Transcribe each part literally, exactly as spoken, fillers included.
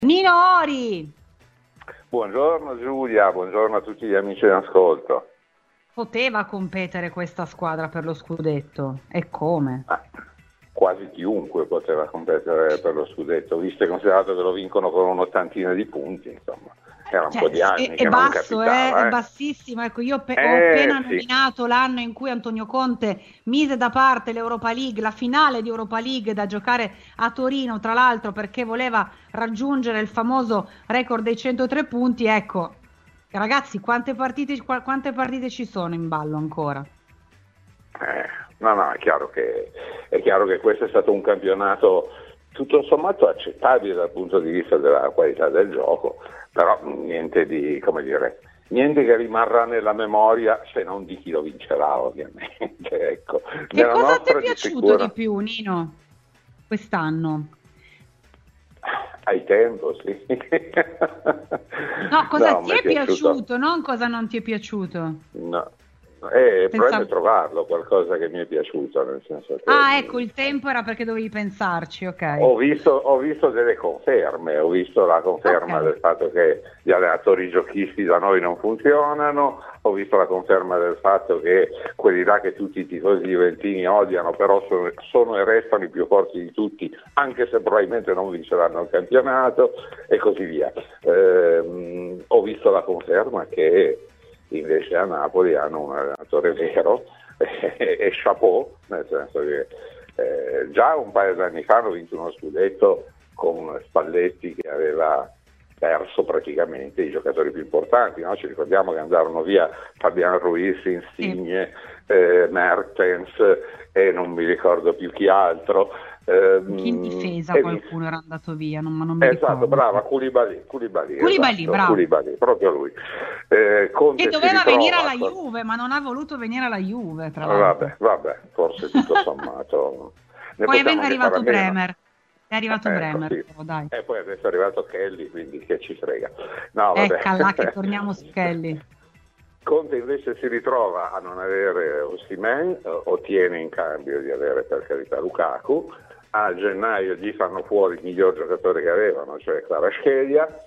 Nino Ori! Buongiorno Giulia, buongiorno a tutti gli amici in ascolto. Poteva competere questa squadra per lo scudetto? E come? Ah, quasi chiunque poteva competere per lo scudetto, visto e considerato che lo vincono con un'ottantina di punti, insomma. Era un Cioè, po' di anni è, che è non basso, capitava. eh? È Eh. bassissimo. Ecco, io pe- ho Eh, appena sì. nominato l'anno in cui Antonio Conte mise da parte l'Europa League, la finale di Europa League da giocare a Torino, tra l'altro perché voleva raggiungere il famoso record dei centotré punti. Ecco, ragazzi, quante partite, qu- quante partite ci sono in ballo ancora? Eh, no, no, è chiaro che, è chiaro che questo è stato un campionato tutto sommato accettabile dal punto di vista della qualità del gioco, però niente di, come dire, niente che rimarrà nella memoria se non di chi lo vincerà, ovviamente. Ecco. Che Nella cosa ti è nostra di piaciuto sicuro, di più, Nino, quest'anno? ai tempo, sì. No, cosa No, ti mi è piaciuto, non cosa non ti è piaciuto. No. Eh, il problema Pensavo- è trovarlo, qualcosa che mi è piaciuto, nel senso che Ah, mm, ecco, il tempo era perché dovevi pensarci, ok. ho visto, ho visto delle conferme, ho visto la conferma Ok. del fatto che gli allenatori giochisti da noi non funzionano, ho visto la conferma del fatto che quelli là che tutti i tifosi juventini odiano, però sono, sono e restano i più forti di tutti, anche se probabilmente non vinceranno il campionato e così via. Ehm, ho visto la conferma che invece a Napoli hanno un allenatore vero e, e chapeau, nel senso che eh, già un paio di anni fa hanno vinto uno scudetto con Spalletti che aveva perso praticamente i giocatori più importanti, no? Ci ricordiamo che andarono via Fabian Ruiz, Insigne, eh, Mertens e non mi ricordo più chi altro. Ehm, Anche in difesa e qualcuno era andato via, non, ma non mi Esatto, ricordo. brava, Koulibaly, Koulibaly, Koulibaly, esatto, bravo. Koulibaly, proprio lui. Eh, Conte Che si doveva ritrova venire alla con- Juve, ma non ha voluto venire alla Juve, tra l'altro. Vabbè, vabbè, forse tutto sommato. Ne Poi è possiamo ven- è anche arrivato fare a meno. Bremer. È arrivato Ecco, Bremer, sì. però, dai. E poi adesso è arrivato Kelly, quindi che ci frega. No, vabbè. Ecco là che torniamo su Kelly. Conte invece si ritrova a non avere Osimhen, eh, ottiene in cambio di avere per carità Lukaku, a gennaio gli fanno fuori il miglior giocatore che avevano, cioè Kvaratskhelia,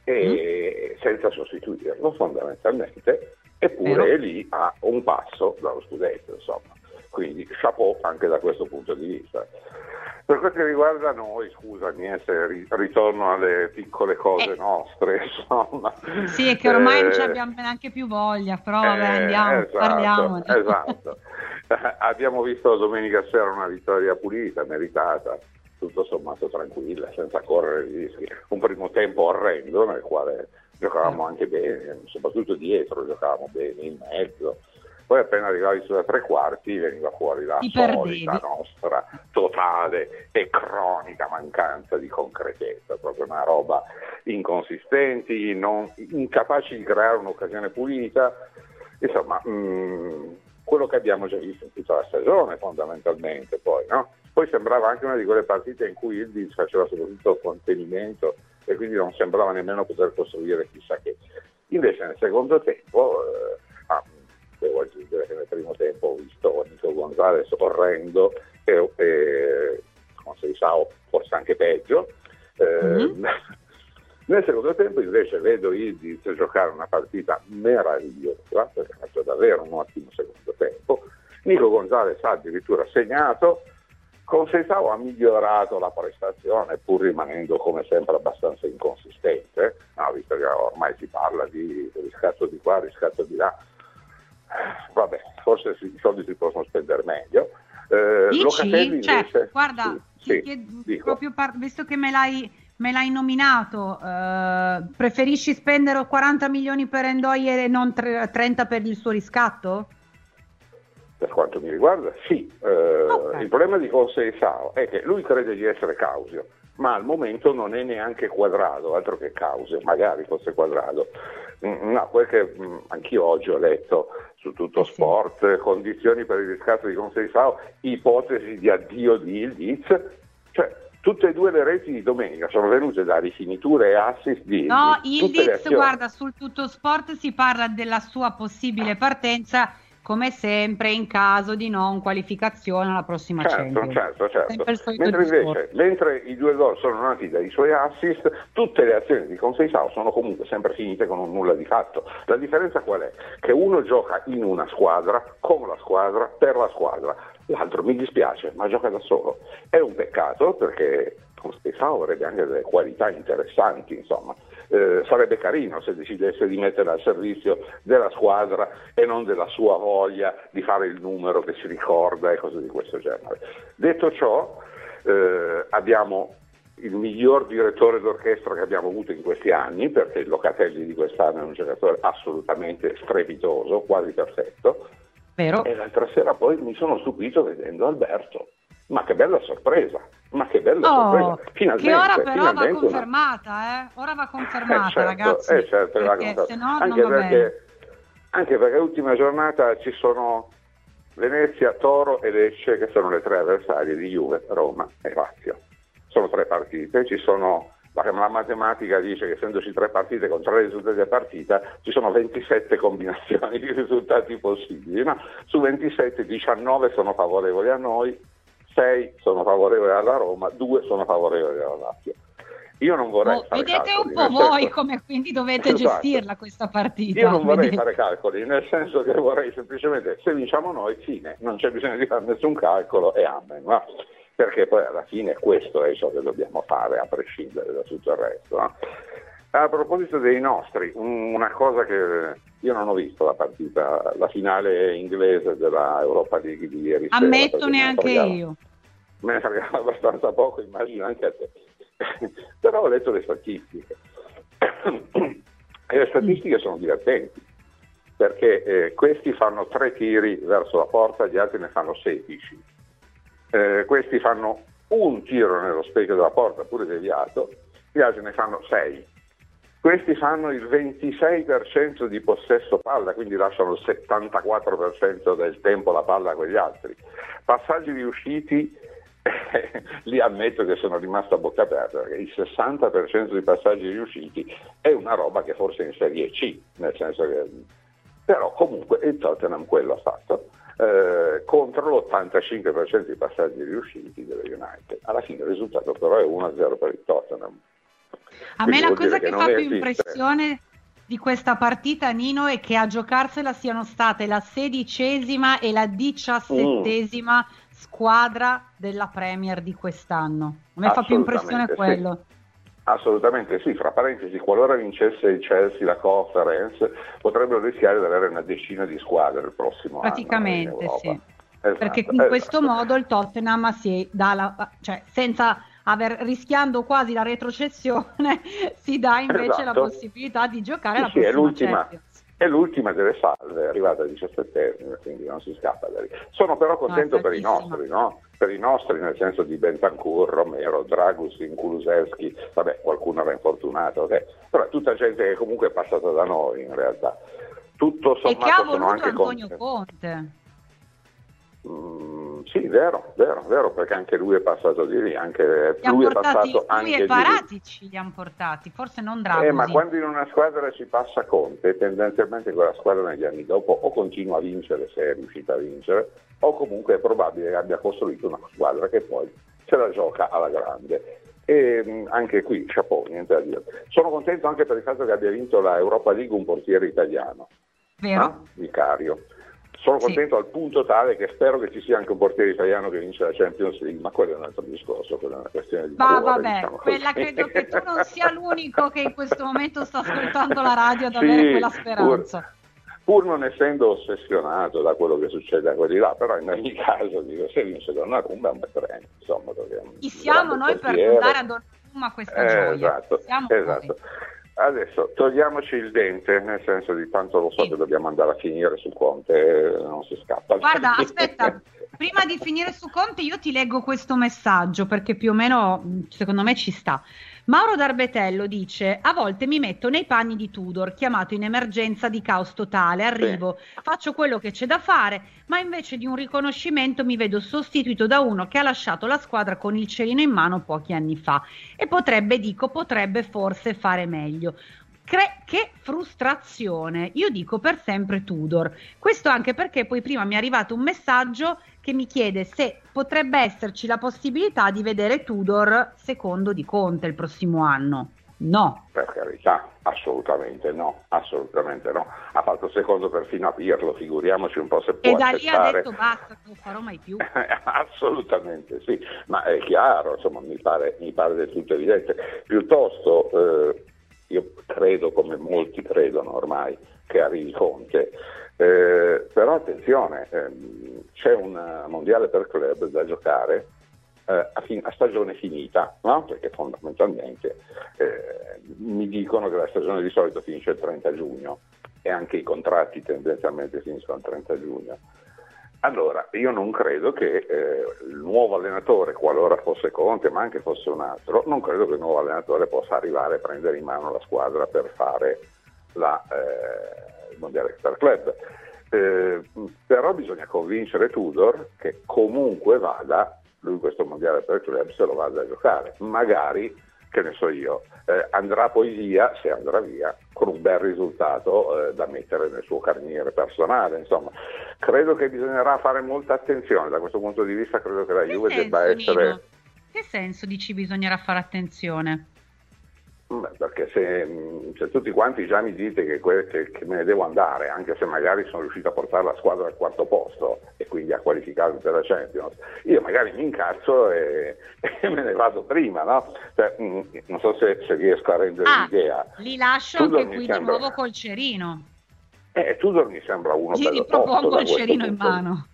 e senza sostituirlo fondamentalmente, eppure Vero. è lì a un passo dallo scudetto, insomma. Quindi chapeau anche da questo punto di vista. Per quel che riguarda noi, scusami eh, se ri- ritorno alle piccole cose Eh. nostre, insomma. Sì, è che ormai non Eh, ci abbiamo neanche più voglia, però vabbè, eh, andiamo, esatto, parliamone. esatto. Abbiamo visto domenica sera una vittoria pulita, meritata, tutto sommato tranquilla, senza correre rischi. Un primo tempo orrendo nel quale giocavamo anche bene, soprattutto dietro giocavamo bene, in mezzo. Poi appena arrivavi sulla tre quarti veniva fuori la Ti solita perdevi. nostra totale e cronica mancanza di concretezza, proprio una roba inconsistenti, non, incapaci di creare un'occasione pulita, insomma mh, quello che abbiamo già visto in tutta la stagione fondamentalmente poi, no? Poi sembrava anche una di quelle partite in cui il Leeds faceva soprattutto contenimento e quindi non sembrava nemmeno poter costruire chissà che. Invece nel secondo tempo eh, ah, devo aggiungere che nel primo tempo ho visto Nico Gonzalez orrendo e, e con Seisao forse anche peggio. Eh, Mhm. Nel secondo tempo invece vedo Ildiz giocare una partita meravigliosa, perché ha fatto davvero un ottimo secondo tempo. Nico Gonzalez ha addirittura segnato, con Seisao ha migliorato la prestazione pur rimanendo come sempre abbastanza inconsistente, no, visto che ormai si parla di riscatto di qua, riscatto di là. Vabbè, forse i soldi si possono spendere meglio. Eh, Locatelli Dici? Cioè, invece, guarda, sì, ti sì, chiedo- dico. proprio par- visto che me l'hai me l'hai nominato, eh, preferisci spendere quaranta milioni per Endoye e non tre- trenta per il suo riscatto? Per quanto mi riguarda, sì. Eh, Ok. Il problema di Conceição è che lui crede di essere Causio, ma al momento non è neanche Quadrado, altro che Causio, magari fosse Quadrado. Mm, No, quel che mm, anch'io oggi ho letto su tutto Eh sì. sport, condizioni per il riscatto di Conceição, ipotesi di addio di Ildiz, cioè tutte e due le reti di domenica sono venute da rifiniture e assist di Ildiz. No, Tutte le Ildiz, azioni. guarda, sul tutto sport si parla della sua possibile partenza come sempre in caso di non qualificazione alla prossima certo, Champions. Certo, certo. Mentre invece, mentre i due gol sono nati dai suoi assist, tutte le azioni di Conceição sono comunque sempre finite con un nulla di fatto. La differenza qual è? Che uno gioca in una squadra, con la squadra, per la squadra. L'altro, mi dispiace, ma gioca da solo. È un peccato perché Conceição avrebbe anche delle qualità interessanti, insomma. Eh, sarebbe carino se decidesse di mettere al servizio della squadra e non della sua voglia di fare il numero che si ricorda e cose di questo genere. Detto ciò, eh, abbiamo il miglior direttore d'orchestra che abbiamo avuto in questi anni, perché il Locatelli di quest'anno è un giocatore assolutamente strepitoso, quasi perfetto. Vero. E l'altra sera poi mi sono stupito vedendo Alberto. Ma che bella sorpresa, ma che bella oh, sorpresa. Finalmente, che ora però finalmente va confermata, una... eh? Ora va confermata, eh certo, ragazzi. Eh certo, perché se no anche non va perché, bene. Anche perché l'ultima giornata ci sono Venezia, Toro e Lecce, che sono le tre avversarie di Juve, Roma e Lazio. Sono tre partite, ci sono, la, la matematica dice che essendoci tre partite con tre risultati a partita, ci sono ventisette combinazioni di risultati possibili, no? Su ventisette, diciannove sono favorevoli a noi, sei sono favorevoli alla Roma, due sono favorevoli alla Lazio. Io non vorrei oh, fare vedete calcoli, un po' voi senso... come quindi dovete esatto. gestirla questa partita. Io non vorrei vedete? fare calcoli, nel senso che vorrei semplicemente, se vinciamo noi, fine, non c'è bisogno di fare nessun calcolo e amen, no? Perché poi alla fine questo è ciò che dobbiamo fare a prescindere da tutto il resto. No? A proposito dei nostri, una cosa che io non ho visto la partita, la finale inglese della Europa League di ieri sera. Ammetto neanche io. Me ne fregava abbastanza poco, immagino anche a te. Però ho letto le statistiche e le statistiche sono divertenti, perché eh, questi fanno tre tiri verso la porta, gli altri ne fanno sedici. Eh, questi fanno un tiro nello specchio della porta, pure deviato, gli altri ne fanno sei. Questi fanno il ventisei per cento di possesso palla, quindi lasciano il settantaquattro per cento del tempo la palla a quegli altri. Passaggi riusciti, eh, lì ammetto che sono rimasto a bocca aperta, perché il sessanta per cento di passaggi riusciti è una roba che forse è in Serie C, nel senso che... Però comunque il Tottenham quello ha fatto. Eh, contro l'ottantacinque per cento dei passaggi riusciti delle United. Alla fine il risultato però è uno a zero per il Tottenham. A Quindi me la cosa che, che che fa più esiste. impressione di questa partita, Nino, è che a giocarsela siano state la sedicesima e la diciassettesima mm. squadra della Premier di quest'anno. A me fa più impressione quello. Sì. Assolutamente sì, fra parentesi, qualora vincesse il Chelsea la Conference, potrebbero rischiare di avere una decina di squadre il prossimo Praticamente, anno in Europa. Sì. Esatto, Perché in esatto. questo modo il Tottenham si dà la, cioè senza aver, rischiando quasi la retrocessione, si dà invece esatto. la possibilità di giocare sì, la sì, prossima è l'ultima, Champions. È l'ultima delle salve, è arrivata a diciassettesima, quindi non si scappa da lì. Sono però contento no, per i nostri, no? Per i nostri nel senso di Bentancur, Romero, Dragusin, Kulusevski, vabbè, qualcuno era infortunato, okay. Però è tutta gente che comunque è passata da noi in realtà. Tutto sommato e che ha sono voluto anche Antonio con... Conte. Mm, sì, vero, vero, vero, perché anche lui è passato di lì, anche Li lui è portati, passato lui anche e Paratici di lì. li hanno portati, forse non Dragusin. Eh, ma quando in una squadra ci passa Conte, tendenzialmente quella squadra negli anni dopo o continua a vincere se è riuscita a vincere, o comunque è probabile che abbia costruito una squadra che poi se la gioca alla grande. E mh, anche qui, chapeau, niente da dire. Sono contento anche per il fatto che abbia vinto la Europa League un portiere italiano. Vero? Ah, Vicario. Sono contento sì. al punto tale che spero che ci sia anche un portiere italiano che vince la Champions League, ma quello è un altro discorso, quella è una questione di Ma valore, vabbè, diciamo quella così. credo che tu non sia l'unico che in questo momento sta ascoltando la radio ad sì, avere quella speranza. Pur, pur non essendo ossessionato da quello che succede a quelli là, però in ogni caso dico, se vince Donnarumma è un bel premio, insomma. Chi siamo noi portiere. per dare a Donnarumma questa eh, gioia? Esatto, siamo esatto. Noi. Adesso togliamoci il dente, nel senso di tanto lo so sì. che dobbiamo andare a finire su Conte, non si scappa. Guarda, aspetta, prima di finire su Conte io ti leggo questo messaggio perché più o meno secondo me ci sta. Mauro Darbetello dice: a volte mi metto nei panni di Tudor, chiamato in emergenza di caos totale, arrivo, sì. faccio quello che c'è da fare, ma invece di un riconoscimento mi vedo sostituito da uno che ha lasciato la squadra con il cerino in mano pochi anni fa e potrebbe, dico, potrebbe forse fare meglio. Cre- che frustrazione, io dico per sempre Tudor, questo anche perché poi prima mi è arrivato un messaggio che mi chiede se potrebbe esserci la possibilità di vedere Tudor secondo di Conte il prossimo anno. No. Per carità, assolutamente no, assolutamente no. Ha fatto secondo perfino a Pirlo, figuriamoci un po' se può e da accettare. lì ha detto basta, non lo farò mai più. Assolutamente sì, ma è chiaro, insomma, mi pare, mi pare del tutto evidente. Piuttosto eh, io credo, come molti credono ormai, che arrivi Conte, eh, però attenzione, ehm, c'è un mondiale per club da giocare eh, a, fin- a stagione finita, no? Perché fondamentalmente eh, mi dicono che la stagione di solito finisce il trenta giugno e anche i contratti tendenzialmente finiscono il trenta giugno. Allora, io non credo che eh, il nuovo allenatore, qualora fosse Conte, ma anche fosse un altro, non credo che il nuovo allenatore possa arrivare a prendere in mano la squadra per fare la, eh, il mondiale per club. Eh, però bisogna convincere Tudor che comunque vada, lui questo mondiale per club se lo vada a giocare. Magari, che ne so io, eh, andrà poi via, se andrà via, con un bel risultato eh, da mettere nel suo carniere personale. Insomma, credo che bisognerà fare molta attenzione da questo punto di vista. Credo che la Che Juve senso, debba essere. Nino? Che senso dici bisognerà fare attenzione? Beh, perché se, se tutti quanti già mi dite che, que- che, che me ne devo andare, anche se magari sono riuscito a portare la squadra al quarto posto e quindi a qualificarmi per la Champions, io magari mi incazzo e, e me ne vado prima, no? Cioè, mh, non so se, se riesco a rendere Ah, l'idea. li lascio Tudor anche qui sembra... di nuovo col cerino. Eh, Tudor mi sembra uno Gli bello tosto. ripropongo Da il questo cerino in punto di- mano.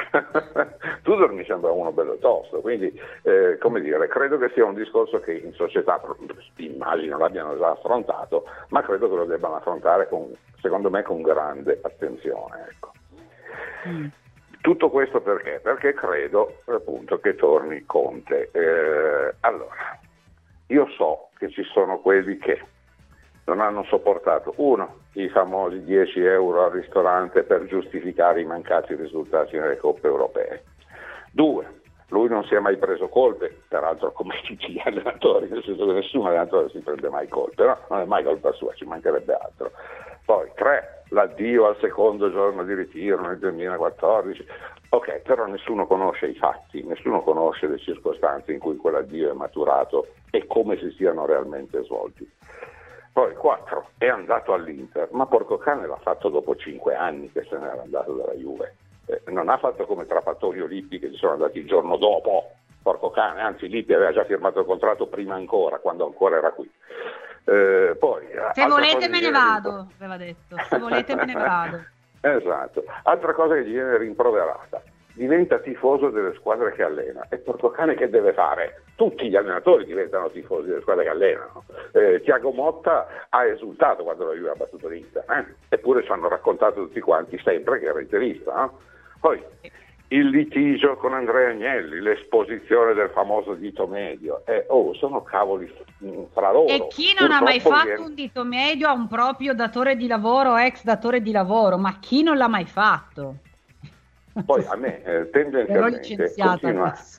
Tudor mi sembra uno bello tosto, quindi eh, come dire, credo che sia un discorso che in società, immagino l'abbiano già affrontato, ma credo che lo debbano affrontare con, secondo me, con grande attenzione, ecco. Mm. Tutto questo perché? Perché credo appunto che torni Conte. Eh, allora, io so che ci sono quelli che non hanno sopportato, uno, i famosi dieci euro al ristorante per giustificare i mancati risultati nelle coppe europee. Due, lui non si è mai preso colpe, peraltro come tutti gli allenatori, nel senso che nessun allenatore si prende mai colpe, no? Non è mai colpa sua, ci mancherebbe altro. Poi tre, l'addio al secondo giorno di ritiro nel duemilaquattordici. Ok, però nessuno conosce i fatti, nessuno conosce le circostanze in cui quell'addio è maturato e come si siano realmente svolti. Poi quattro, è andato all'Inter, ma porco cane l'ha fatto dopo cinque anni che se n'era andato dalla Juve. Eh, non ha fatto come Trapattoni o Lippi che ci sono andati il giorno dopo, porco cane, anzi Lippi aveva già firmato il contratto prima ancora, quando ancora era qui. Eh, poi, Se volete me ne vado, aveva detto, se volete me ne vado. Esatto, altra cosa che gli viene rimproverata, diventa tifoso delle squadre che allena. E porco cane che deve fare? Tutti gli allenatori diventano tifosi delle squadre che allenano. Eh, Thiago Motta ha esultato quando la Juve ha battuto l'Inter, eh? Eppure ci hanno raccontato tutti quanti sempre che era interista. No? Poi il litigio con Andrea Agnelli, l'esposizione del famoso dito medio, eh, oh, sono cavoli fra loro. E chi non ha mai Purtroppo fatto viene... un dito medio a un proprio datore di lavoro, ex datore di lavoro, ma chi non l'ha mai fatto? Poi a me eh, Ero tendenzialmente licenziata continua... adesso.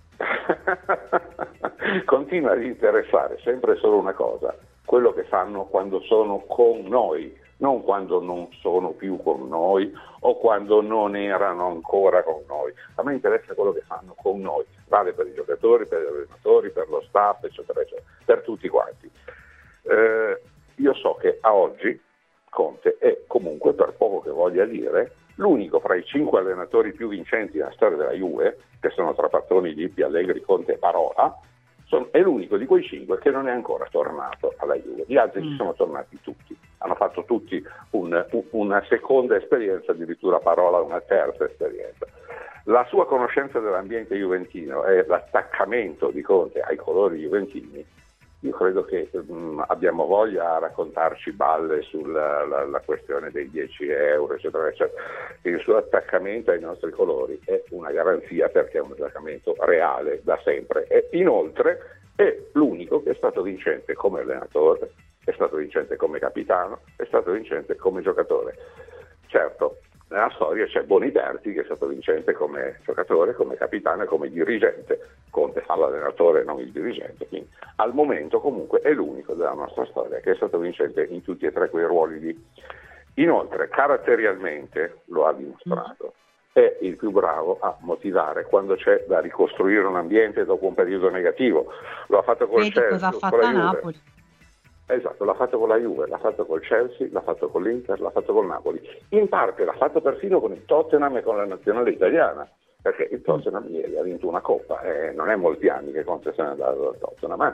continua ad interessare sempre solo una cosa, quello che fanno quando sono con noi, non quando non sono più con noi o quando non erano ancora con noi. A me interessa quello che fanno con noi, vale per i giocatori, per gli allenatori, per lo staff, eccetera, eccetera, per tutti quanti. Eh, io so che a oggi Conte è comunque, per poco che voglia dire, l'unico fra i cinque allenatori più vincenti nella storia della Juve, che sono Trapattoni, Lippi, Allegri, Conte e Parola, sono, è l'unico di quei cinque che non è ancora tornato alla Juve. Gli altri mm. ci sono tornati tutti, hanno fatto tutti un, un, una seconda esperienza, addirittura Parola una terza esperienza. La sua conoscenza dell'ambiente juventino e l'attaccamento di Conte ai colori juventini, io credo che mh, abbiamo voglia a raccontarci balle sulla la, la questione dei dieci euro, eccetera, eccetera. Il suo attaccamento ai nostri colori è una garanzia, perché è un attaccamento reale da sempre. E inoltre è l'unico che è stato vincente come allenatore, è stato vincente come capitano, è stato vincente come giocatore. Certo, nella storia c'è Boniperti, che è stato vincente come giocatore, come capitano e come dirigente. Conte fa l'allenatore, non il dirigente, quindi al momento comunque è l'unico della nostra storia che è stato vincente in tutti e tre quei ruoli lì. Inoltre, caratterialmente, lo ha dimostrato, è il più bravo a motivare quando c'è da ricostruire un ambiente dopo un periodo negativo. Lo ha fatto col Vedi Chelsea, cosa ha con fatto la a Juve. Napoli. Esatto, l'ha fatto con la Juve, l'ha fatto col Chelsea, l'ha fatto con l'Inter, l'ha fatto col Napoli. In parte l'ha fatto persino con il Tottenham e con la nazionale italiana, perché il Tottenham ieri ha vinto una coppa, eh, non è molti anni che Conte se n'è andato dal Tottenham, ma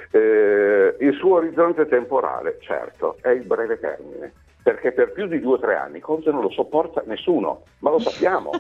eh, il suo orizzonte temporale, certo, è il breve termine, perché per più di due o tre anni Conte non lo sopporta nessuno, ma lo sappiamo.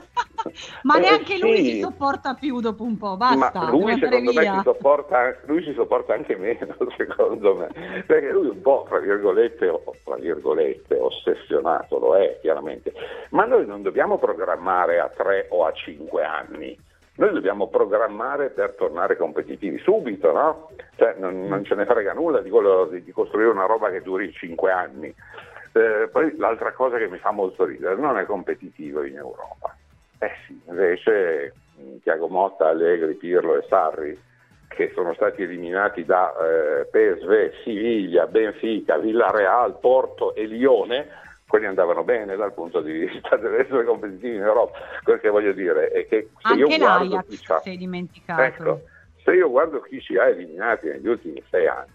Ma eh, neanche lui sì. si sopporta più dopo un po', basta. Ma lui secondo me via. si sopporta, lui si sopporta anche meno, secondo me, perché lui un po', tra virgolette, o, tra virgolette, ossessionato, lo è chiaramente, ma noi non dobbiamo programmare a tre o a cinque anni. Noi dobbiamo programmare per tornare competitivi subito, no? Cioè, non, non ce ne frega nulla di, quello, di, di costruire una roba che duri cinque anni. Eh, poi l'altra cosa che mi fa molto ridere, non è competitivo in Europa. Eh sì, invece Thiago Motta, Allegri, Pirlo e Sarri, che sono stati eliminati da eh, P S V, Siviglia, Benfica, Villarreal, Porto e Lione, quelli andavano bene dal punto di vista dell'essere competitivi in Europa. Quel che voglio dire è che se anche io guardo l'Ajax chi c'ha, si è dimenticato. ecco, se io guardo chi ci ha eliminati negli ultimi sei anni,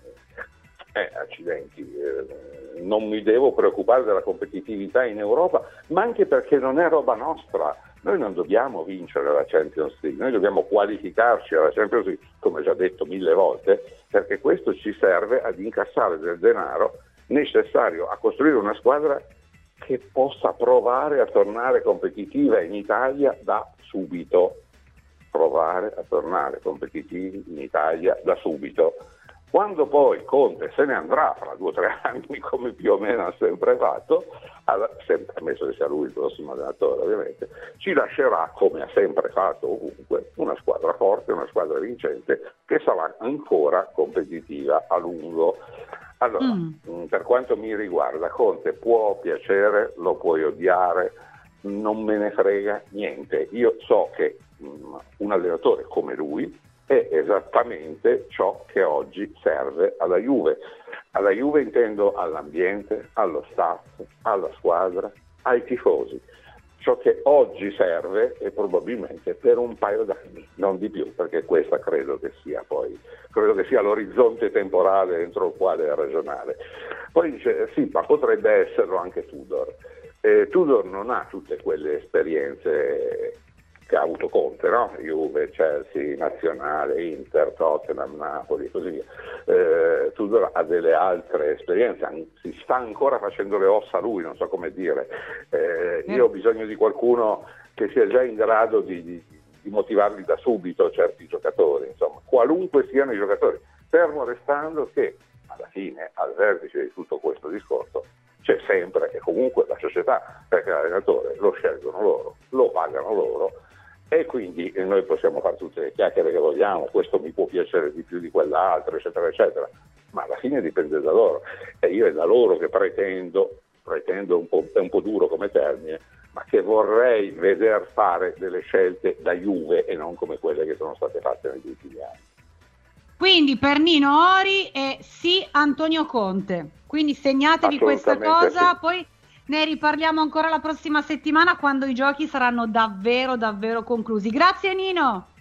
eh, accidenti, eh, non mi devo preoccupare della competitività in Europa, ma anche perché non è roba nostra. Noi non dobbiamo vincere la Champions League, noi dobbiamo qualificarci alla Champions League, come già detto mille volte, perché questo ci serve ad incassare del denaro necessario a costruire una squadra che possa provare a tornare competitiva in Italia da subito. Provare a tornare competitivi in Italia da subito. Quando poi Conte se ne andrà fra due o tre anni, come più o meno ha sempre fatto, sempre ammesso che sia lui il prossimo allenatore ovviamente, ci lascerà, come ha sempre fatto ovunque, una squadra forte, una squadra vincente che sarà ancora competitiva a lungo. Allora, mm. per quanto mi riguarda, Conte può piacere, lo puoi odiare, non me ne frega niente. Io so che um, un allenatore come lui è esattamente ciò che oggi serve alla Juve. Alla Juve intendo all'ambiente, allo staff, alla squadra, ai tifosi. Ciò che oggi serve è probabilmente per un paio d'anni, non di più, perché questa credo che sia poi, credo che sia l'orizzonte temporale entro il quale è ragionare. Poi dice, sì, ma potrebbe esserlo anche Tudor. Eh, Tudor non ha tutte quelle esperienze che ha avuto Conte, no? Juve, Chelsea, Nazionale, Inter, Tottenham, Napoli e così via. Eh, Tudor ha delle altre esperienze, si sta ancora facendo le ossa lui, non so come dire. Eh, io ho bisogno di qualcuno che sia già in grado di, di, di motivarli da subito certi giocatori, insomma, qualunque siano i giocatori, fermo restando che alla fine, al vertice di tutto questo discorso, c'è sempre e comunque la società, perché l'allenatore lo scelgono loro, lo pagano loro, e quindi noi possiamo fare tutte le chiacchiere che vogliamo, questo mi può piacere di più di quell'altro, eccetera, eccetera, ma alla fine dipende da loro, e io è da loro che pretendo, pretendo un po', è un po' duro come termine, ma che vorrei veder fare delle scelte da Juve e non come quelle che sono state fatte negli ultimi anni. Quindi per Nino Ori è sì Antonio Conte, quindi segnatevi questa cosa, sì. Poi ne riparliamo ancora la prossima settimana quando i giochi saranno davvero davvero conclusi. Grazie Nino.